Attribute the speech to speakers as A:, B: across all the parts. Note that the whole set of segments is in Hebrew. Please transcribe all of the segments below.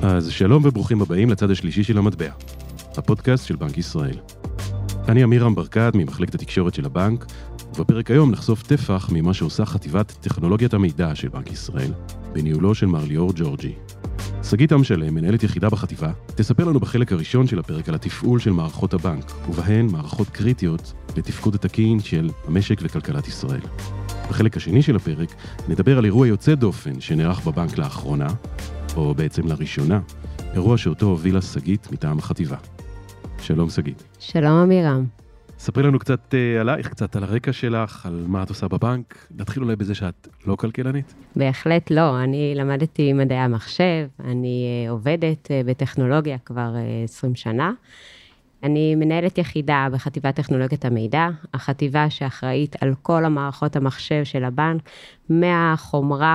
A: אז שלום וברוכים הבאים לצד השלישי של המטבע, הפודקאסט של בנק ישראל. אני אמירם ברקת ממחלקת התקשורת של הבנק, ובפרק היום נחשוף טפח ממה שעושה חטיבת טכנולוגיית המידע של בנק ישראל, בניהולו של מר ליאור ג'ורג'י. שגית עם-שלם, מנהלת יחידה בחטיבה, תספר לנו בחלק הראשון של הפרק על התפעול של מערכות הבנק, ובהן מערכות קריטיות לתפקוד התקין של המשק וכלכלת ישראל. בחלק השני של הפרק נדבר על אירוע יוצא דופן שנערך בבנק לאחרונה, או בעצם לראשונה, אירוע שאותו הובילה שגית מטעם החטיבה. שלום שגית.
B: שלום אמירם.
A: ספרי לנו קצת עלייך, קצת על הרקע שלך, על מה את עושה בבנק. נתחיל אולי בזה שאת לא כלכלנית?
B: בהחלט לא, אני למדתי מדעי המחשב, אני עובדת בטכנולוגיה כבר 20 שנה. אני מנהלת יחידה בחטיבת טכנולוגיית המידע, החטיבה שאחראית על כל המערכות המחשב של הבנק, מהחומרה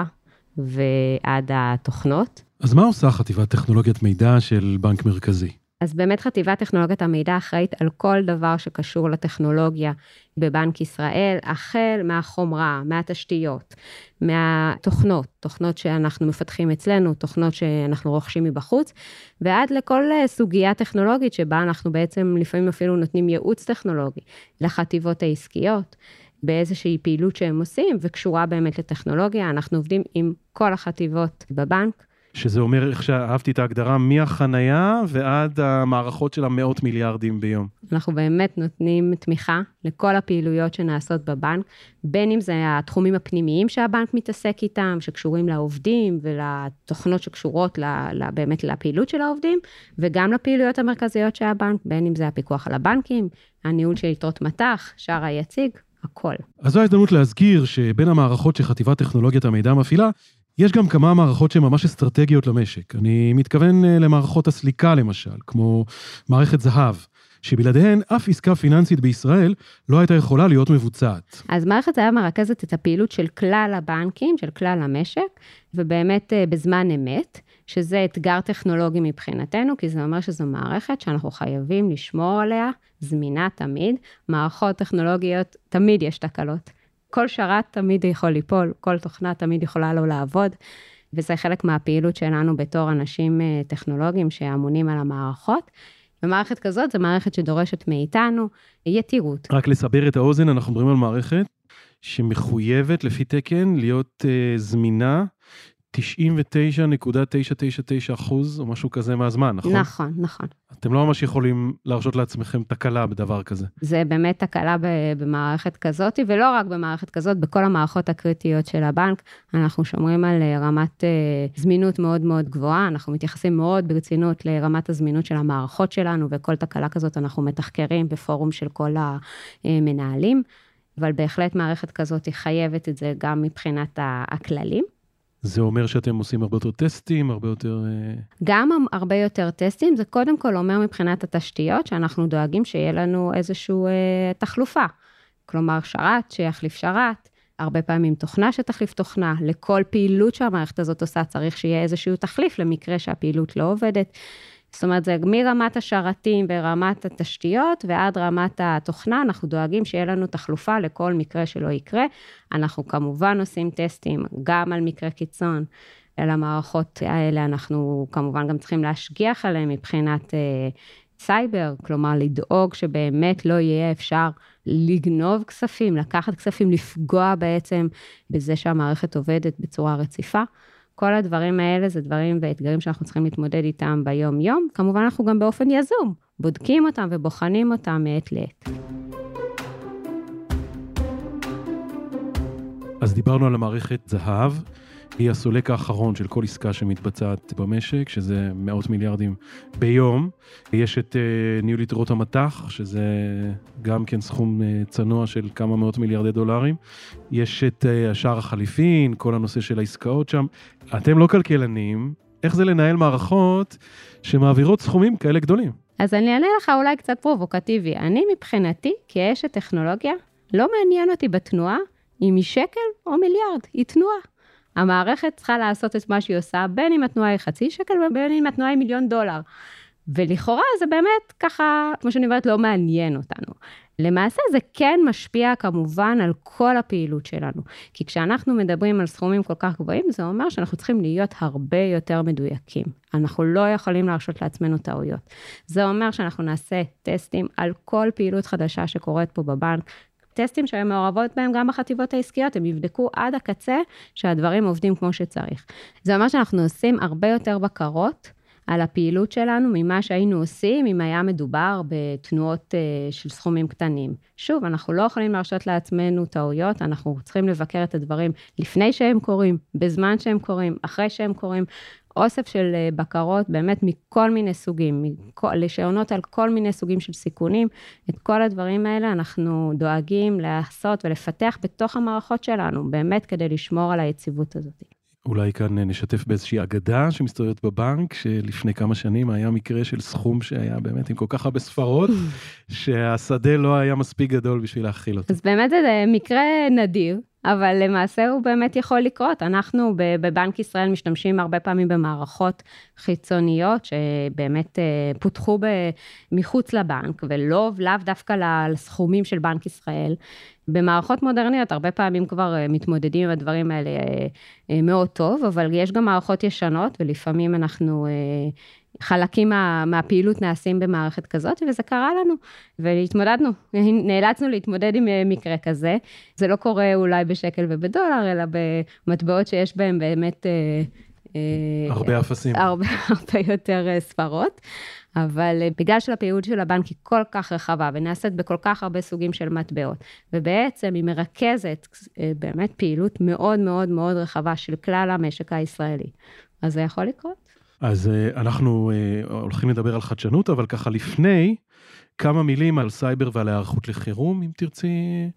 B: ועד התוכנות.
A: אז מה עושה חטיבת טכנולוגיית מידע של בנק מרכזי?
B: אז באמת חטיבת טכנולוגיית המידע אחראית על כל דבר שקשור לטכנולוגיה בבנק ישראל, החל מהחומרה, מהתשתיות, מהתוכנות, תוכנות שאנחנו מפתחים אצלנו, תוכנות שאנחנו רוכשים מבחוץ, ועד לכל סוגיה טכנולוגית שבה אנחנו בעצם לפעמים אפילו נותנים ייעוץ טכנולוגי לחטיבות העסקיות, באיזושהי פעילות שהם עושים, וקשורה באמת לטכנולוגיה. אנחנו עובדים עם כל החטיבות בבנק.
A: שזה אומר, איך שאהבתי את ההגדרה, מהחנייה ועד המערכות של המאות מיליארדים ביום.
B: אנחנו באמת נותנים תמיכה לכל הפעילויות שנעשות בבנק, בין אם זה התחומים הפנימיים שהבנק מתעסק איתם, שקשורים לעובדים ולתוכנות שקשורות באמת לפעילות של העובדים, וגם לפעילויות המרכזיות של הבנק, בין אם זה הפיקוח על הבנקים, הניהול של יתרות מטח, שער היציג, הכל.
A: אז זו ההזדמנות להזכיר שבין המערכות שחטיבת טכנולוגיית המידע מפעילה, יש גם כמה מערכות שהן ממש אסטרטגיות למשק. אני מתכוון למערכות הסליקה למשל, כמו מערכת זהב, שבלעדיהן אף עסקה פיננסית בישראל לא הייתה יכולה להיות מבוצעת.
B: אז מערכת זהב מרכזת את הפעילות של כלל הבנקים, של כלל המשק, ובאמת בזמן אמת, שזה אתגר טכנולוגי מבחינתנו, כי זה אומר שזו מערכת שאנחנו חייבים לשמור עליה, זמינה תמיד, מערכות טכנולוגיות תמיד יש תקלות. כל שרת תמיד יכול ליפול, כל תוכנה תמיד יכולה לא לעבוד, וזה חלק מהפעילות שלנו בתור אנשים טכנולוגיים שאמונים על המערכות. ומערכת כזאת זו מערכת שדורשת מאיתנו יתירות.
A: רק לסבר את האוזן, אנחנו מדברים על מערכת שמחויבת לפי תקן להיות זמינה 99.999% או משהו כזה מהזמן, נכון?
B: נכון, נכון.
A: אתם לא ממש יכולים להרשות לעצמכם תקלה בדבר כזה.
B: זה באמת תקלה במערכת כזאת, ולא רק במערכת כזאת, בכל המערכות הקריטיות של הבנק, אנחנו שומרים על רמת זמינות מאוד מאוד גבוהה, אנחנו מתייחסים מאוד ברצינות לרמת הזמינות של המערכות שלנו, וכל תקלה כזאת אנחנו מתחקרים בפורום של כל המנהלים, אבל בהחלט מערכת כזאת היא חייבת את זה גם מבחינת הכללים.
A: זה אומר שאתם עושים הרבה יותר טסטים, הרבה יותר...
B: גם הרבה יותר טסטים, זה קודם כל אומר מבחינת התשתיות, שאנחנו דואגים שיהיה לנו איזשהו תחלופה. כלומר, שרת שיחליף שרת, הרבה פעמים תוכנה שתחליף תוכנה, לכל פעילות שהמערכת הזאת עושה, צריך שיהיה איזשהו תחליף למקרה שהפעילות לא עובדת. זאת אומרת, זה מרמת השרתים ורמת התשתיות, ועד רמת התוכנה, אנחנו דואגים שיהיה לנו תחלופה לכל מקרה שלא יקרה. אנחנו כמובן עושים טסטים גם על מקרה קיצון, על המערכות האלה אנחנו כמובן גם צריכים להשגיח עליהם מבחינת סייבר, כלומר לדאוג שבאמת לא יהיה אפשר לגנוב כספים, לקחת כספים, לפגוע בעצם בזה שהמערכת עובדת בצורה רציפה. כל הדברים האלה זה דברים ואתגרים שאנחנו צריכים להתמודד איתם ביום-יום. כמובן אנחנו גם באופן יזום, בודקים אותם ובוחנים אותם מעת לעת.
A: אז דיברנו על המערכת זהב, היא הסולק האחרון של כל עסקה שמתבצעת במשק, שזה מאות מיליארדים ביום. יש את ניהול יתרות המטח, שזה גם כן סכום צנוע של כמה מאות מיליארדי דולרים. יש את השער החליפין, כל הנושא של העסקאות שם. אתם לא כלכלנים, איך זה לנהל מערכות שמעבירות סכומים כאלה גדולים?
B: אז אני אענה לך אולי קצת פרובוקטיבי. אני מבחינתי, כאשת טכנולוגיה, לא מעניין אותי בתנועה, אם היא שקל או מיליארד, היא תנועה. המערכת צריכה לעשות את מה שהיא עושה, בין אם התנועה היא חצי שקל, ובין אם התנועה היא $1,000,000. ולכאורה זה באמת ככה, כמו שאני אומרת, לא מעניין אותנו. למעשה זה כן משפיע כמובן על כל הפעילות שלנו, כי כשאנחנו מדברים על סכומים כל כך גבוהים, זה אומר שאנחנו צריכים להיות הרבה יותר מדויקים. אנחנו לא יכולים להרשות לעצמנו טעויות. זה אומר שאנחנו נעשה טסטים על כל פעילות חדשה שקורית פה בבנק, טסטים שהן מעורבות בהם גם בחטיבות העסקיות, הם יבדקו עד הקצה שהדברים עובדים כמו שצריך. זה אומר שאנחנו עושים הרבה יותר בקרות, על הפעילות שלנו, ממה שהיינו עושים, אם היה מדובר בתנועות של סכומים קטנים. שוב, אנחנו לא יכולים להרשות לעצמנו טעויות, אנחנו צריכים לבקר את הדברים לפני שהם קורים, בזמן שהם קורים, אחרי שהם קורים, אוסף של בקרות באמת מכל מיני סוגים, לשעונות על כל מיני סוגים של סיכונים, את כל הדברים האלה אנחנו דואגים לעשות ולפתח בתוך המערכות שלנו, באמת כדי לשמור על היציבות הזאת.
A: אולי כאן נשתף באיזושהי אגדה שמסתובבת בבנק, שלפני כמה שנים היה מקרה של סכום שהיה באמת עם כל כך הרבה ספרות, שהשדה לא היה מספיק גדול בשביל להכיל אותו.
B: אז באמת זה מקרה נדיר, אבל למעשה הוא באמת יכול לקרות. אנחנו בבנק ישראל משתמשים הרבה פעמים במערכות חיצוניות, שבאמת פותחו מחוץ לבנק, ולאו דווקא לסכומים של בנק ישראל. במערכות מודרניות, הרבה פעמים כבר מתמודדים עם הדברים האלה מאוד טוב, אבל יש גם מערכות ישנות, ולפעמים אנחנו חלקים מהפעילות נעשים במערכת כזאת, וזה קרה לנו, והתמודדנו, נאלצנו להתמודד עם מקרה כזה. זה לא קורה אולי בשקל ובדולר, אלא במטבעות שיש בהם באמת
A: הרבה אפסים.
B: הרבה יותר ספרות. אבל בגלל שהפעילות של הבנק היא כל כך רחבה, ונעשית בכל כך הרבה סוגים של מטבעות, ובעצם היא מרכזת באמת פעילות מאוד מאוד מאוד רחבה של כלל המשק הישראלי. אז זה יכול לקרות.
A: אז אנחנו הולכים לדבר על חדשנות, אבל ככה לפני, כמה מילים על סייבר ועל ההיערכות לחירום, אם תרצי.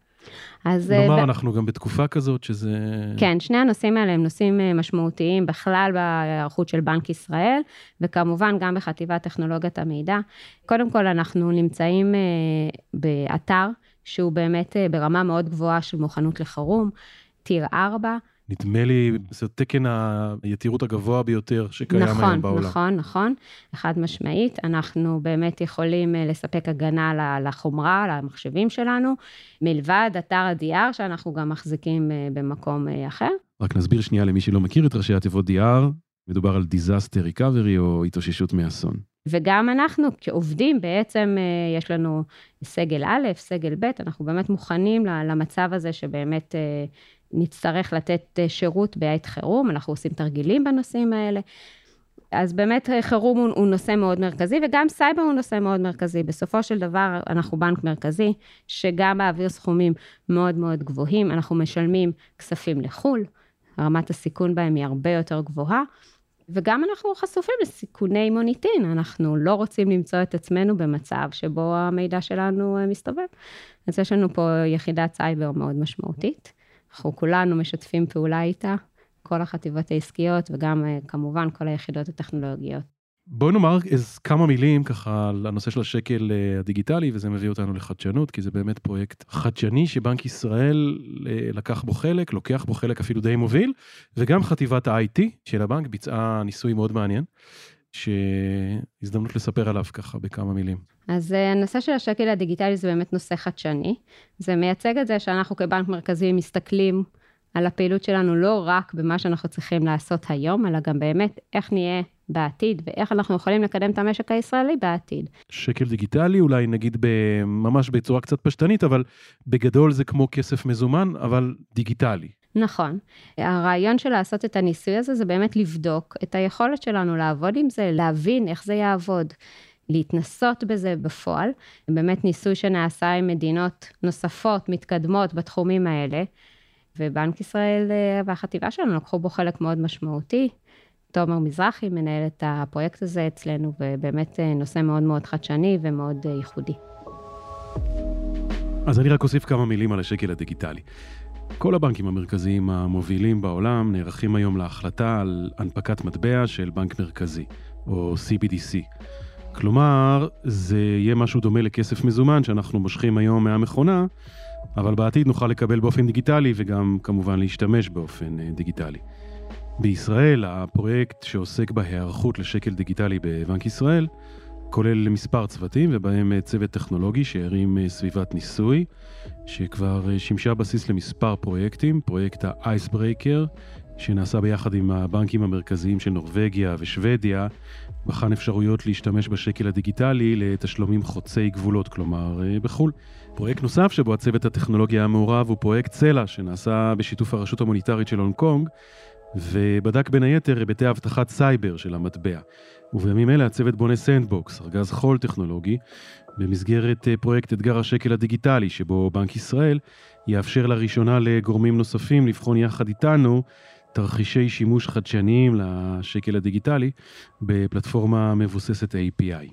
A: נאמר, אנחנו גם בתקופה כזאת שזה...
B: כן, שני הנושאים האלה הם נושאים משמעותיים בכלל בהיערכות של בנק ישראל, וכמובן גם בחטיבת טכנולוגיית המידע. קודם כל אנחנו נמצאים באתר, שהוא באמת ברמה מאוד גבוהה של מוכנות לחירום, טיר 4,
A: נדמה לי, זה תקן היתירות הגבוה ביותר שקיים היום בעולם.
B: נכון, חד משמעית. אנחנו באמת יכולים לספק הגנה לחומרה, למחשבים שלנו, מלבד אתר ה-DR, שאנחנו גם מחזיקים במקום אחר.
A: רק נסביר שנייה למי שלא מכיר את ראשי התיבות DR, מדובר על Disaster Recovery או התאוששות מאסון.
B: וגם אנחנו כעובדים בעצם יש לנו סגל א', סגל ב', אנחנו באמת מוכנים למצב הזה שבאמת נצטרך לתת שירות בעת חירום, אנחנו עושים תרגילים בנושאים האלה, אז באמת חירום הוא נושא מאוד מרכזי, וגם סייבר הוא נושא מאוד מרכזי. בסופו של דבר אנחנו בנק מרכזי, שגם מעביר סכומים מאוד מאוד גבוהים, אנחנו משלמים כספים לחול, רמת הסיכון בהם היא הרבה יותר גבוהה, וגם אנחנו חשופים לסיכוני מוניטין, אנחנו לא רוצים למצוא את עצמנו במצב שבו המידע שלנו מסתובב. אז יש לנו פה יחידת סייבר מאוד משמעותית, אנחנו כולנו משתפים פעולה איתה, כל החטיבות העסקיות וגם כמובן כל היחידות הטכנולוגיות.
A: בואו נאמר כמה מילים ככה על הנושא של השקל הדיגיטלי, וזה מביא אותנו לחדשנות, כי זה באמת פרויקט חדשני שבנק ישראל לוקח בו חלק אפילו די מוביל, וגם חטיבת ה-IT של הבנק ביצעה ניסוי מאוד מעניין, שהזדמנות לספר עליו ככה בכמה מילים.
B: אז הנושא של השקל הדיגיטלי זה באמת נושא חדשני, זה מייצג את זה שאנחנו כבנק מרכזי מסתכלים על הפעילות שלנו לא רק במה שאנחנו צריכים לעשות היום, אלא גם באמת איך נהיה בעתיד, ואיך אנחנו יכולים לקדם את המשק הישראלי בעתיד.
A: שקל דיגיטלי, אולי נגיד ממש בצורה קצת פשטנית, אבל בגדול זה כמו כסף מזומן, אבל דיגיטלי.
B: נכון. הרעיון של לעשות את הניסוי הזה, זה באמת לבדוק את היכולת שלנו לעבוד עם זה, להבין איך זה יעבוד, להתנסות בזה בפועל. באמת ניסוי שנעשה עם מדינות נוספות, מתקדמות בתחומים האלה, ובנק ישראל והחטיבה שלנו לקחו בו חלק מאוד משמעותי. תומר מזרחי מנהל את הפרויקט הזה אצלנו, ובאמת נושא מאוד מאוד חדשני ומאוד ייחודי.
A: אז אני רק אוסיף כמה מילים על השקל הדיגיטלי. כל הבנקים המרכזיים המובילים בעולם נערכים היום להחלטה על הנפקת מטבע של בנק מרכזי, או CBDC. כלומר, זה יהיה משהו דומה לכסף מזומן שאנחנו מושכים היום מהמכונה, אבל בעתיד נוכל לקבל באופן דיגיטלי וגם כמובן להשתמש באופן דיגיטלי. בישראל, הפרויקט שעוסק בהיערכות לשקל דיגיטלי בבנק ישראל, כולל מספר צוותים, ובהם צוות טכנולוגי שהרים סביבת ניסוי, שכבר שימשה בסיס למספר פרויקטים, פרויקט ה-Icebreaker, שנעשה ביחד עם הבנקים המרכזיים של נורווגיה ושוודיה, בחן אפשרויות להשתמש בשקל הדיגיטלי לתשלומים חוצי גבולות, כלומר בחול. פרויקט נוסף שבו הצוות הטכנולוגי המעורב הוא פרויקט צלע, שנעשה בשיתוף הרשות המוניטרית של הונג קונג, ובדק בין היתר היבטי אבטחת סייבר של המטבע. ובימים אלה הצוות בונה סנדבוקס, ארגז חול טכנולוגי, במסגרת פרויקט אתגר השקל הדיגיטלי, שבו בנק ישראל יאפשר לראשונה לגורמים נוספים לבחון יחד איתנו תרחישי שימוש חדשניים לשקל הדיגיטלי בפלטפורמה מבוססת API.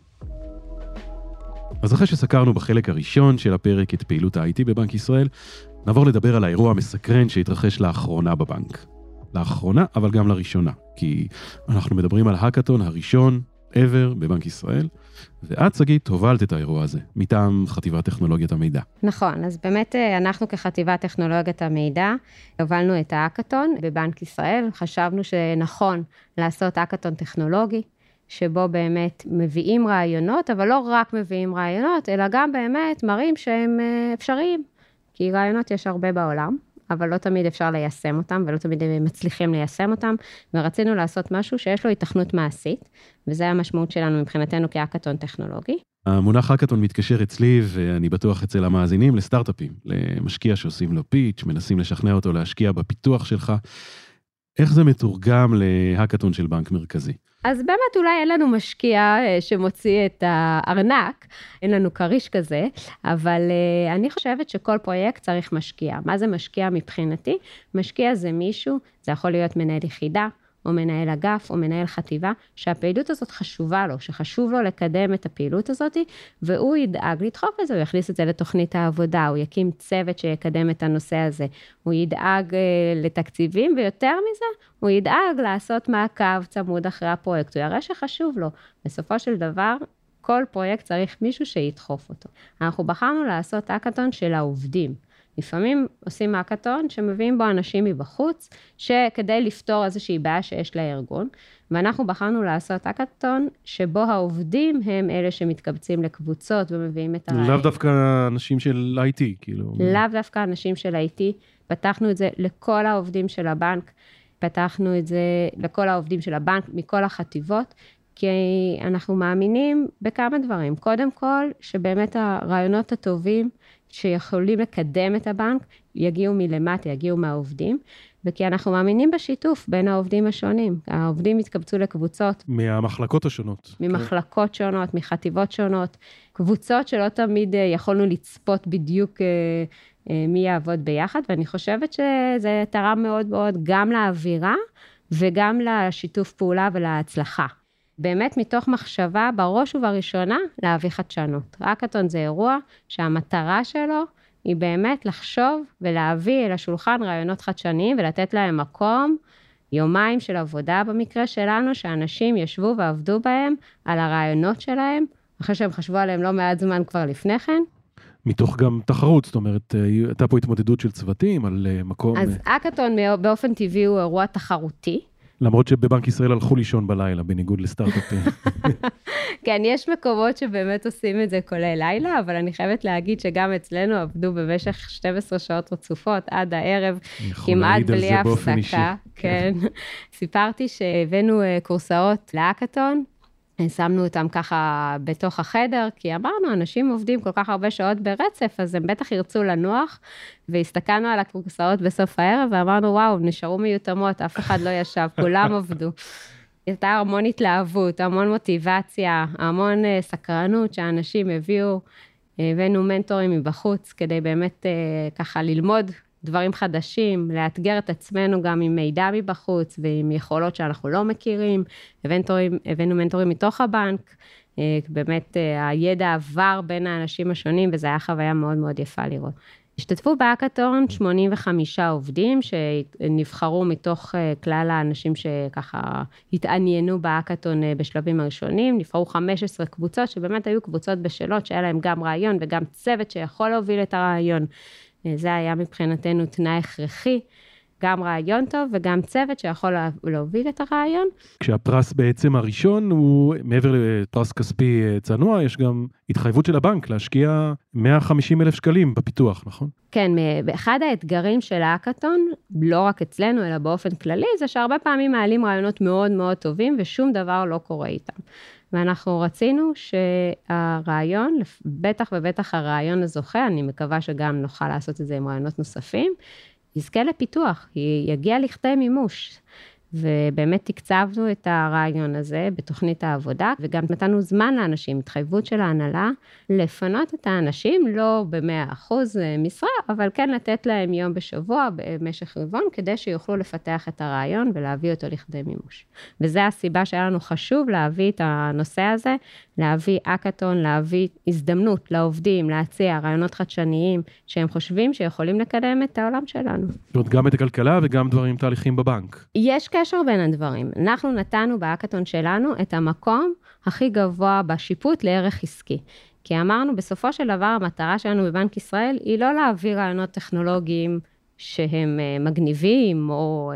A: אז אחרי שסקרנו בחלק הראשון של הפרק את פעילות ה-IT בבנק ישראל, נעבור לדבר על האירוע המסקרן שהתרחש לאחרונה בבנק. לאחרונה, אבל גם לראשונה, כי אנחנו מדברים על ההקאטון הראשון ever בבנק ישראל, ואת, שגית, הובלת את האירוע הזה, מטעם חטיבת טכנולוגיית המידע.
B: נכון, אז באמת אנחנו כחטיבת טכנולוגיית המידע, הובלנו את ההקאטון בבנק ישראל, חשבנו שנכון לעשות הקאטון טכנולוגי, שבו באמת מביאים רעיונות, אבל לא רק מביאים רעיונות, אלא גם באמת מראים שהם אפשריים, כי רעיונות יש הרבה בעולם, אבל לא תמיד אפשר ליישם אותם, ולא תמיד מצליחים ליישם אותם, ורצינו לעשות משהו שיש לו התכנות מעשית, וזה המשמעות שלנו מבחינתנו כהקאטון טכנולוגי.
A: המונח הקאטון מתקשר אצלי, ואני בטוח אצל המאזינים, לסטארט-אפים, למשקיע שעושים לו פיץ', מנסים לשכנע אותו להשקיע בפיתוח שלך. איך זה מתורגם להקאטון של בנק מרכזי?
B: אז באמת אולי אין לנו משקיע שמוציא את הארנק, אין לנו קריש כזה, אבל אני חושבת שכל פרויקט צריך משקיע. מה זה משקיע מבחינתי? משקיע זה מישהו, זה יכול להיות מנהל יחידה, או מנהל אגף, או מנהל חטיבה, שהפעילות הזאת חשובה לו, שחשוב לו לקדם את הפעילות הזאת, והוא ידאג לדחוף את זה, הוא יכניס את זה לתוכנית העבודה, הוא יקים צוות שיקדם את הנושא הזה, הוא ידאג לתקציבים, ויותר מזה, הוא ידאג לעשות מעקב צמוד אחרי הפרויקט, הוא יראה שחשוב לו. בסופו של דבר, כל פרויקט צריך מישהו שידחוף אותו. אנחנו בחרנו לעשות הקאטון של העובדים, לפעמים עושים הקאטון שמביאים בו אנשים מבחוץ, שכדי לפתור איזושהי בעיה שיש לארגון, ואנחנו בחרנו לעשות הקאטון שבו העובדים הם אלה שמתקבצים לקבוצות ומביאים את הרעיון.
A: לאו דווקא אנשים של IT, כאילו.
B: לאו דווקא אנשים של IT, פתחנו את זה לכל העובדים של הבנק, פתחנו את זה לכל העובדים של הבנק מכל החטיבות, כי אנחנו מאמינים בכמה דברים. קודם כל, שבאמת הרעיונות הטובים שיכולים לקדם את הבנק, יגיעו מלמטה, יגיעו מהעובדים, וכי אנחנו מאמינים בשיתוף בין העובדים השונים. העובדים התקבצו לקבוצות.
A: מהמחלקות השונות.
B: ממחלקות שונות, מחטיבות שונות, קבוצות שלא תמיד יכולנו לצפות בדיוק מי יעבוד ביחד, ואני חושבת שזה תרם מאוד מאוד גם לאווירה, וגם לשיתוף פעולה ולהצלחה. באמת מתוך מחשבה בראש ובראשונה להביא חדשנות. הקאטון זה אירוע שהמטרה שלו היא באמת לחשוב ולהביא אל השולחן רעיונות חדשניים ולתת להם מקום, יומיים של עבודה במקרה שלנו, שאנשים ישבו ועבדו בהם על הרעיונות שלהם, אחרי שהם חשבו עליהם לא מעט זמן כבר לפני כן.
A: מתוך גם תחרות, זאת אומרת, הייתה פה התמודדות של צוותים על מקום.
B: אז הקאטון באופן טבעי הוא אירוע תחרותי,
A: למרות שבבנק ישראל הלכו לישון בלילה, בניגוד לסטארט-אפים.
B: כן, יש מקומות שבאמת עושים את זה כולל לילה, אבל אני חייבת להגיד שגם אצלנו עבדו במשך 12 שעות רצופות עד הערב, כמעט בלי הפסקה. כן. סיפרתי שהבאנו קורסאות להקאטון, שמנו אותם ככה בתוך החדר, כי אמרנו, אנשים עובדים כל כך הרבה שעות ברצף, אז הם בטח ירצו לנוח, והסתכלנו על הקורסאות בסוף הערב, ואמרנו, וואו, נשארו מיותמות, אף אחד לא ישב, כולם עבדו. הייתה המון התלהבות, המון מוטיבציה, המון סקרנות שהאנשים הביאו, הבאנו מנטורים מבחוץ, כדי באמת ככה ללמוד דברים חדשים, לאתגר את עצמנו גם עם מידע מבחוץ, ועם יכולות שאנחנו לא מכירים, הבאנו מנטורים מתוך הבנק, באמת הידע עבר בין האנשים השונים, וזו הייתה חוויה מאוד מאוד יפה לראות. השתתפו בהקאטון 85 עובדים, שנבחרו מתוך כלל האנשים שככה התעניינו בהקאטון בשלבים הראשונים, נבחרו 15 קבוצות, שבאמת היו קבוצות בשלות, שהיה להם גם רעיון וגם צוות שיכול להוביל את הרעיון. זה היה מבחינתנו תנאי הכרחי, גם רעיון טוב וגם צוות שיכול להוביל את הרעיון.
A: כשהפרס בעצם הראשון הוא מעבר לפרס כספי צנוע, יש גם התחייבות של הבנק להשקיע 150,000 שקלים בפיתוח, נכון?
B: כן, אחד האתגרים של ההאקתון, לא רק אצלנו אלא באופן כללי, זה שהרבה פעמים מעלים רעיונות מאוד מאוד טובים ושום דבר לא קורה איתם. ואנחנו רצינו שהרעיון, בטח ובטח הרעיון הזוכה, אני מקווה שגם נוכל לעשות את זה עם רעיונות נוספים, יזכה לפיתוח, יגיע לכדי מימוש. ובאמת תקצבנו את הרעיון הזה בתוכנית העבודה, וגם נתנו זמן לאנשים, התחייבות של ההנהלה, לפנות את האנשים, לא ב100% משרה, אבל כן לתת להם יום בשבוע במשך רבעון, כדי שיוכלו לפתח את הרעיון ולהביא אותו לכדי מימוש. וזו הסיבה שהיה לנו חשוב להביא את הנושא הזה, להביא האקתון, להביא הזדמנות לעובדים, להציע רעיונות חדשניים, שהם חושבים שיכולים לקדם את העולם שלנו.
A: זאת אומרת, גם את הכלכלה וגם דברים תהליכים בבנק.
B: יש קשר בין הדברים. אנחנו נתנו בהאקתון שלנו את המקום הכי גבוה בשיפוט לערך עסקי. כי אמרנו, בסופו של דבר, המטרה שלנו בבנק ישראל היא לא להעביר רעיונות טכנולוגיים שהם מגניבים או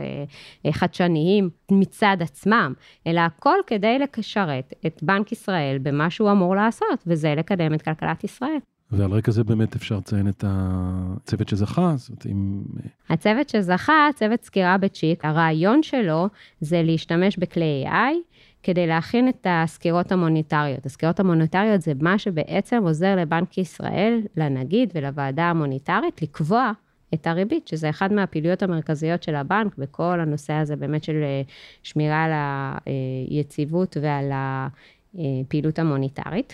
B: חדשניים מצד עצמם, אלא הכל כדי לשרת את בנק ישראל במה שהוא אמור לעשות, וזה לקדם את כלכלת ישראל.
A: ועל רקע זה באמת אפשר לציין את הצוות שזכה, זאת עם...
B: הצוות שזכה, צוות סקירה בצ'יק, הרעיון שלו זה להשתמש בכלי AI, כדי להכין את הסקירות המוניטריות. הסקירות המוניטריות זה מה שבעצם עוזר לבנק ישראל, לנגיד ולוועדה המוניטרית, לקבוע את הריבית, שזה אחד מהפעילויות המרכזיות של הבנק, בכל הנושא הזה באמת של שמירה על היציבות ועל הפעילות המוניטרית.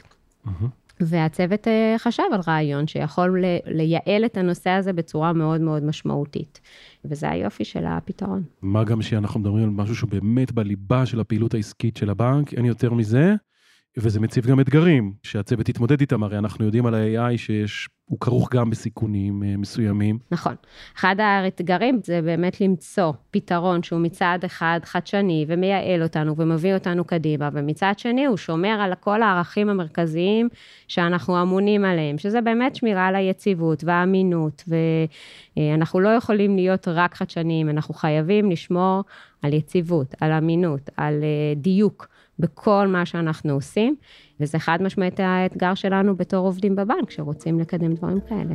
B: והצוות חשב על רעיון שיכול לייעל את הנושא הזה בצורה מאוד מאוד משמעותית. וזה היופי של הפתרון.
A: מה גם שאנחנו מדברים על משהו שהוא באמת בליבה של הפעילות העסקית של הבנק, אין יותר מזה, וזה מציב גם אתגרים, שהצוות יתמודד איתם, הרי אנחנו יודעים על ה-AI שהוא כרוך גם בסיכונים מסוימים.
B: נכון. אחד האתגרים זה באמת למצוא פתרון שהוא מצד אחד חדשני ומייעל אותנו ומביא אותנו קדימה, ומצד שני הוא שומר על כל הערכים המרכזיים שאנחנו אמונים עליהם, שזה באמת שמירה על היציבות והאמינות, ואנחנו לא יכולים להיות רק חדשניים, אנחנו חייבים לשמור על יציבות, על אמינות, על דיוק, בכל מה שאנחנו עושים, וזה חד משמעית האתגר שלנו בתור עובדים בבנק, שרוצים לקדם דברים כאלה.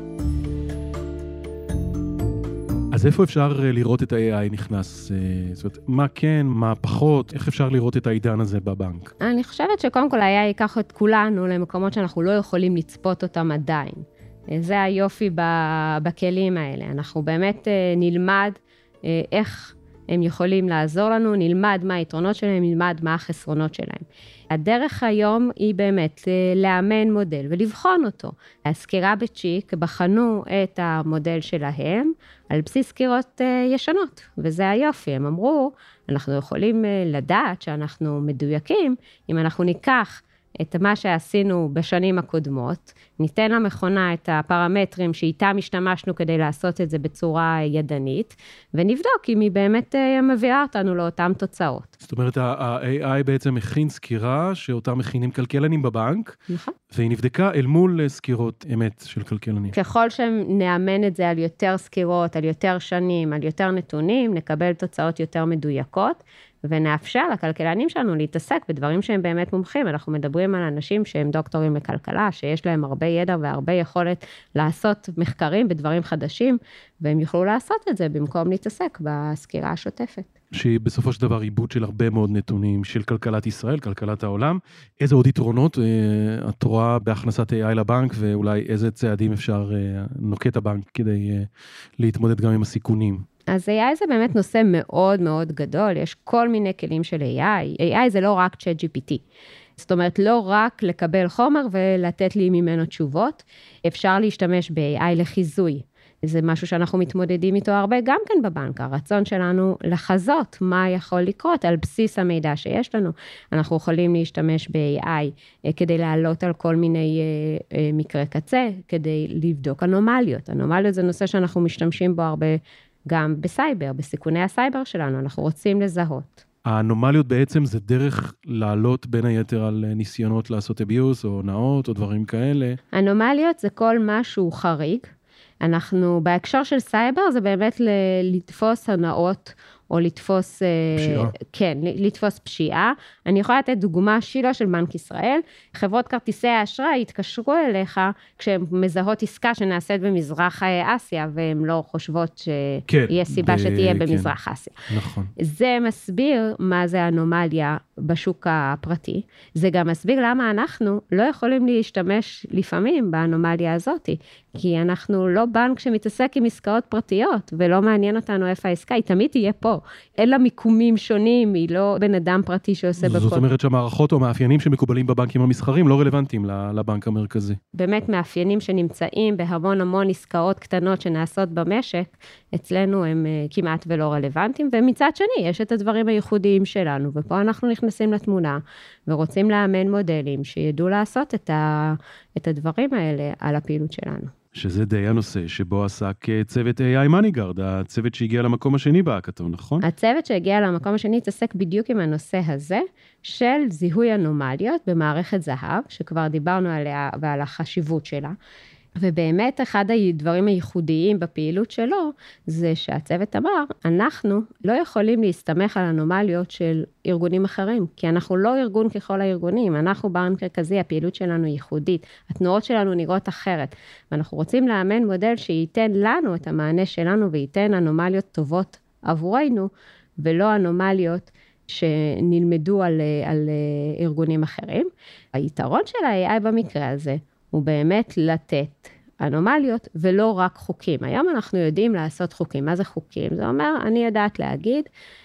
A: אז איפה אפשר לראות את ה-AI נכנס? זאת אומרת, מה כן, מה פחות, איך אפשר לראות את העידן הזה בבנק?
B: אני חושבת שקודם כל ה-AI ייקח את כולנו למקומות שאנחנו לא יכולים לצפות אותם עדיין. זה היופי בכלים האלה. אנחנו באמת נלמד איך הם יכולים לעזור לנו, נלמד מה היתרונות שלהם, נלמד מה החסרונות שלהם. הדרך היום היא באמת לאמן מודל ולבחון אותו. הסקירה בצ'יק בחנו את המודל שלהם על בסיס סקירות ישנות, וזה היופי. הם אמרו, אנחנו יכולים לדעת שאנחנו מדויקים, אם אנחנו ניקח את מה שעשינו בשנים הקודמות, ניתן למכונה את הפרמטרים שאיתם השתמשנו כדי לעשות את זה בצורה ידנית, ונבדוק אם היא באמת מביאה אותנו לאותן תוצאות.
A: זאת אומרת, ה-AI בעצם מכין סקירה שאותה מכינים כלכלנים בבנק,
B: נכון.
A: והיא נבדקה אל מול סקירות אמת של כלכלנים.
B: ככל שנאמן את זה על יותר סקירות, על יותר שנים, על יותר נתונים, נקבל תוצאות יותר מדויקות, ונאפשר לכלכלנים שלנו להתעסק בדברים שהם באמת מומחים. אנחנו מדברים על אנשים שהם דוקטורים לכלכלה, שיש להם הרבה ידע והרבה יכולת לעשות מחקרים בדברים חדשים, והם יוכלו לעשות את זה במקום להתעסק בסקירה השוטפת.
A: שהיא בסופו של דבר עיבוד של הרבה מאוד נתונים של כלכלת ישראל, כלכלת העולם. איזה עוד יתרונות את רואה בהכנסת AI לבנק, ואולי איזה צעדים אפשר נוקט הבנק כדי להתמודד גם עם הסיכונים?
B: אז AI זה באמת נושא מאוד מאוד גדול, יש כל מיני כלים של AI. AI זה לא רק ChatGPT. זאת אומרת, לא רק לקבל חומר ולתת לי ממנו תשובות, אפשר להשתמש ב-AI לחיזוי. זה משהו שאנחנו מתמודדים איתו הרבה גם כן בבנק. הרצון שלנו לחזות מה יכול לקרות על בסיס המידע שיש לנו. אנחנו יכולים להשתמש ב-AI כדי לעלות על כל מיני מקרי קצה, כדי לבדוק אנומליות. אנומליות זה נושא שאנחנו משתמשים בו הרבה גם בסייבר, בסיכוני הסייבר שלנו, אנחנו רוצים לזהות.
A: האנומליות בעצם זה דרך לעלות בין היתר על ניסיונות לעשות אביוס או הונאות או דברים כאלה.
B: אנומליות זה כל משהו חריג, אנחנו, בהקשר של סייבר, זה באמת לתפוס הנאות, או לתפוס
A: פשיעה.
B: כן, לתפוס פשיעה. אני יכולה לתת דוגמה שילה של בנק ישראל, חברות כרטיסי האשראי התקשרו אליך, כשהן מזהות עסקה שנעשית במזרח אסיה, והן לא חושבות שיש סיבה שתהיה במזרח אסיה.
A: נכון.
B: זה מסביר מה זה אנומליה בשוק הפרטי. זה גם מסביר למה אנחנו לא יכולים להשתמש לפעמים באנומליה הזאת, כי אנחנו לא בנק שמתעסק עם עסקאות פרטיות, ולא מעניין אותנו איפה העסקה, היא תמיד תהיה פה. אין לה מיקומים שונים, היא לא בן אדם פרטי שעושה בכל.
A: זאת אומרת שהמערכות או מאפיינים שמקובלים בבנקים המסחרים לא רלוונטיים לבנק המרכזי.
B: באמת מאפיינים שנמצאים בהמון עסקאות קטנות שנעשות במשק, אצלנו הם כמעט ולא רלוונטיים, ומצד שני יש את הדברים הייחודיים שלנו, ופה אנחנו נכנסים לתמונה, ורוצים לאמן מודלים שידעו לעשות את הדברים האלה על הפעילות שלנו.
A: שזה די הנושא שבו עסק צוות AI MoneyGuard, הצוות שהגיע למקום השני בהאקתון, נכון?
B: הצוות שהגיע למקום השני התעסק בדיוק עם הנושא הזה, של זיהוי אנומליות במערכת זהב, שכבר דיברנו עליה ועל החשיבות שלה, ובאמת אחד הדברים הייחודיים בפעילות שלו, זה שהצוות אמר, אנחנו לא יכולים להסתמך על אנומליות של ארגונים אחרים, כי אנחנו לא ארגון ככל הארגונים, אנחנו בנק מרכזי, הפעילות שלנו ייחודית, התנועות שלנו נראות אחרת, ואנחנו רוצים לאמן מודל שייתן לנו את המענה שלנו, וייתן אנומליות טובות עבורנו, ולא אנומליות שנלמדו על ארגונים אחרים. היתרון של ה-AI במקרה הזה, הוא באמת לתת אנומליות ולא רק חוקים. היום אנחנו יודעים לעשות חוקים. מה זה חוקים? זה אומר, אני יודעת להגיד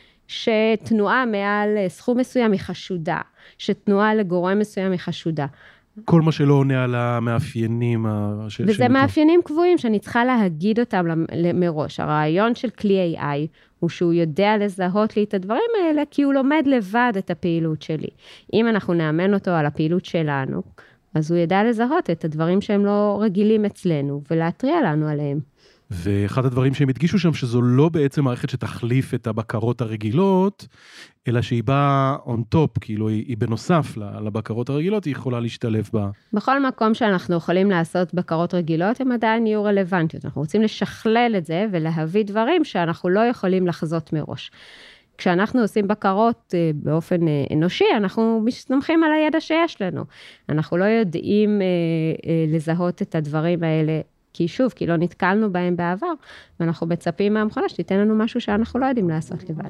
B: שתנועה מעל סכום מסוים היא חשודה, שתנועה לגורם מסוים היא חשודה.
A: כל מה שלא עונה על המאפיינים.
B: וזה מאפיינים קבועים שאני צריכה להגיד אותם מראש. הרעיון של כלי AI הוא שהוא יודע לזהות לי את הדברים האלה, כי הוא לומד לבד את הפעילות שלי. אם אנחנו נאמן אותו על הפעילות שלנו, אז הוא ידע לזהות את הדברים שהם לא רגילים אצלנו, ולהטריע לנו עליהם.
A: ואחד הדברים שהם הדגישו שם, שזו לא בעצם מערכת שתחליף את הבקרות הרגילות, אלא שהיא באה on top, כאילו היא בנוסף לבקרות הרגילות, היא יכולה להשתלב בה.
B: בכל מקום שאנחנו יכולים לעשות בקרות רגילות, הם עדיין יהיו רלוונטיות. אנחנו רוצים לשכלל את זה, ולהביא דברים שאנחנו לא יכולים לחזות מראש. כשאנחנו עושים בקרות באופן אנושי, אנחנו מסתמכים על הידע שיש לנו. אנחנו לא יודעים לזהות את הדברים האלה, כי שוב, כי לא נתקלנו בהם בעבר, ואנחנו מצפים מהמכונה שתיתן לנו משהו שאנחנו לא יודעים לעשות לבד.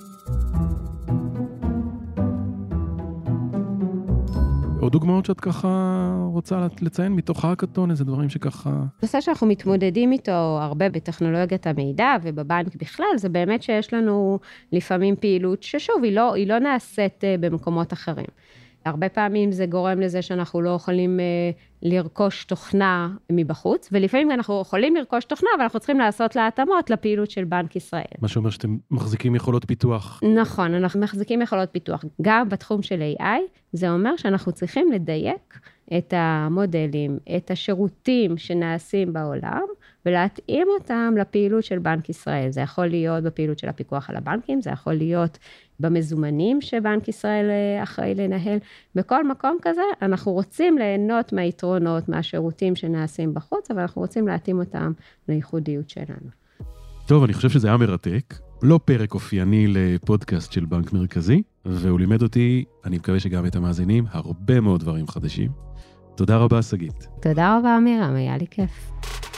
A: עוד דוגמאות שאת ככה רוצה לציין מתוך האקתון, איזה דברים שככה...
B: נושא שאנחנו מתמודדים איתו הרבה בטכנולוגיית המידע ובבנק בכלל, זה באמת שיש לנו לפעמים פעילות ששוב, היא לא נעשית במקומות אחרים. הרבה פעמים זה גורם לזה שאנחנו לא יכולים לרכוש תוכנה מבחוץ, ולפעמים אנחנו יכולים לרכוש תוכנה, אבל אנחנו צריכים לעשות לה התאמות לפעילות של בנק ישראל.
A: מה שאומר שאתם מחזיקים יכולות פיתוח.
B: נכון, אנחנו מחזיקים יכולות פיתוח. גם בתחום של AI, זה אומר שאנחנו צריכים לדייק את המודלים, את השירותים שנעשים בעולם, ולהתאים אותם לפעילות של בנק ישראל. זה יכול להיות בפעילות של הפיקוח על הבנקים, זה יכול להיות במזומנים שבנק ישראל אחראי לנהל. בכל מקום כזה, אנחנו רוצים ליהנות מהיתרונות, מהשירותים שנעשים בחוץ, אבל אנחנו רוצים להתאים אותם לייחודיות שלנו.
A: טוב, אני חושב שזה היה מרתק. לא פרק אופייני לפודקאסט של בנק מרכזי, והוא לימד אותי, אני מקווה שגם את המאזינים, הרבה מאוד דברים חדשים. תודה רבה, שגית.
B: תודה רבה, אמירם, היה לי כיף.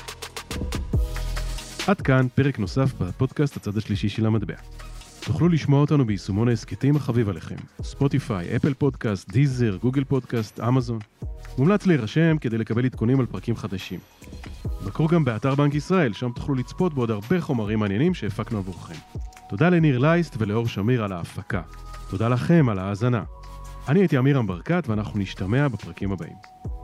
A: עד כאן פרק נוסף בפודקאסט הצד השלישי של המטבע. תוכלו לשמוע אותנו ביישומון העסקתים החביב עליכם, ספוטיפיי, אפל פודקאסט, דיזר, גוגל פודקאסט, אמזון. מומלץ להירשם כדי לקבל עדכונים על פרקים חדשים. בקרו גם באתר בנק ישראל, שם תוכלו לצפות בעוד הרבה חומרים מעניינים שהפקנו עבורכם. תודה לניר לייסט ולאור שמיר על ההפקה. תודה לכם על ההאזנה. אני הייתי אמירם ברקת ואנחנו נשתמע בפרקים הבאים.